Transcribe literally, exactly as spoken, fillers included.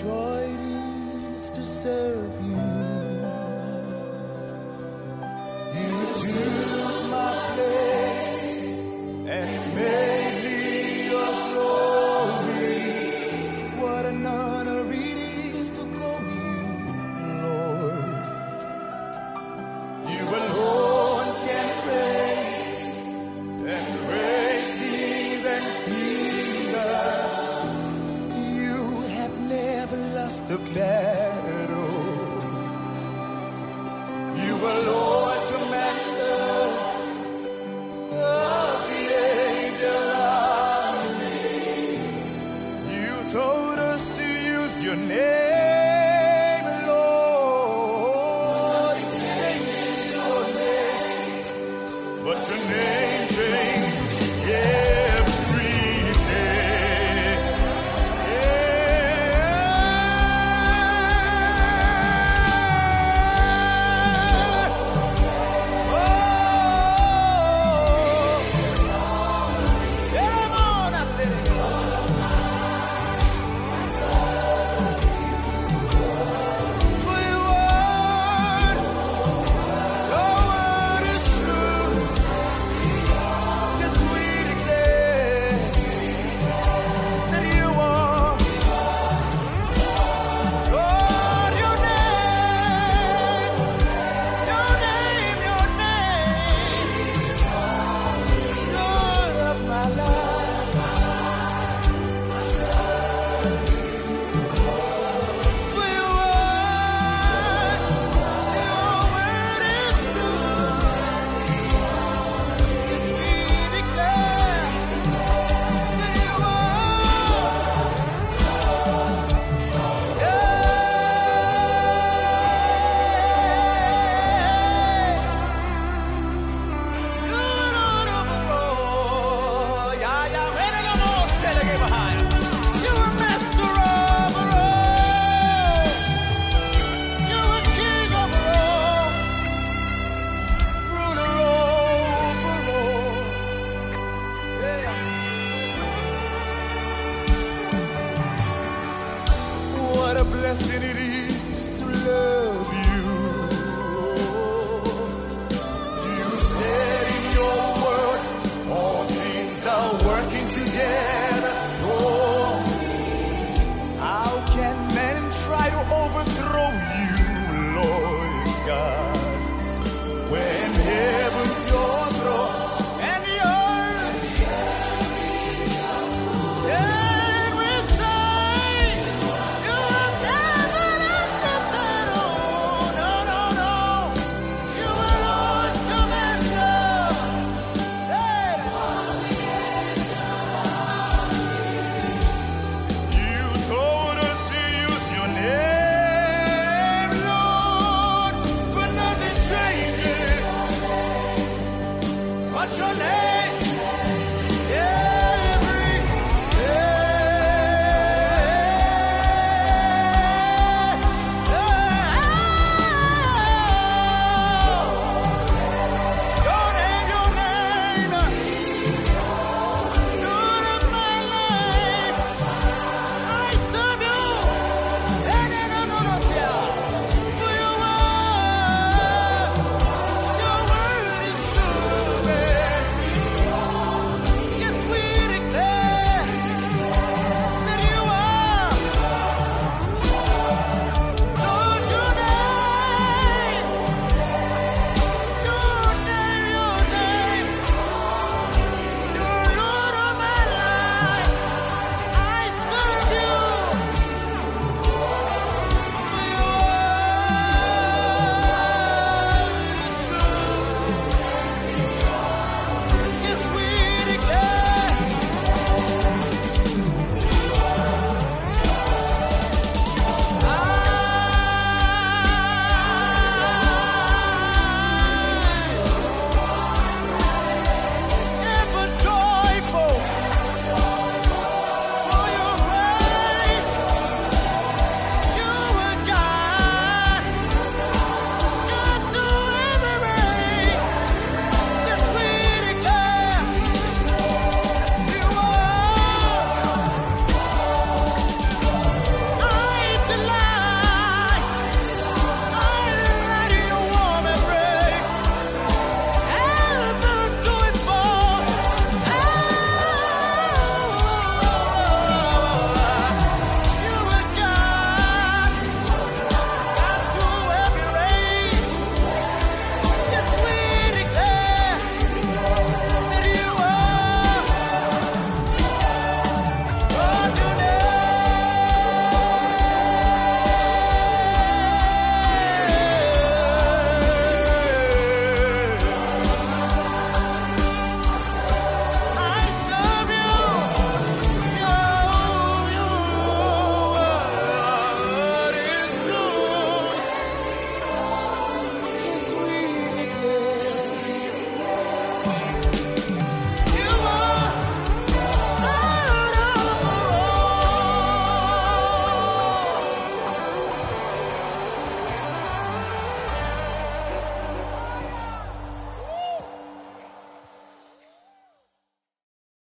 joy it is to serve you. You took my place and made me your glory. What an honor it is to call you Lord. You alone can raise and raise kings and kingdoms. You have never lost a battle. You alone commander of the angel army. You told us to use your name, Lord. It changes your name, but your name changes every day. What a blessing it